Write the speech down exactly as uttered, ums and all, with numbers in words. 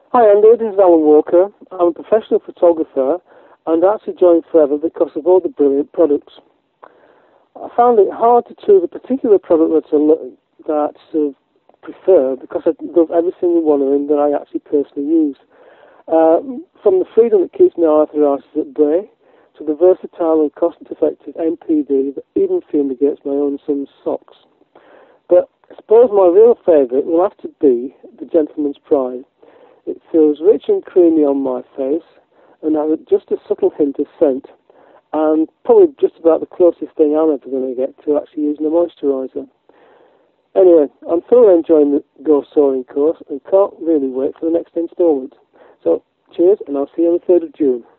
Hi Andy, this is Alan Walker. I'm a professional photographer and I actually joined Forever because of all the brilliant products. I found it hard to choose a particular product that I, lo- that I sort of prefer because I love every single one of them that I actually personally use. Uh, from the freedom that keeps my arthritis at bay to the versatile and cost-effective M P D that even fumigates my own son's socks. But I suppose my real favourite will have to be the Gentleman's Pride. It feels rich and creamy on my face and has just a subtle hint of scent, and probably just about the closest thing I'm ever going to get to actually using a moisturiser. Anyway, I'm thoroughly enjoying the Go Soaring course and can't really wait for the next instalment. So, cheers, and I'll see you on the third of June.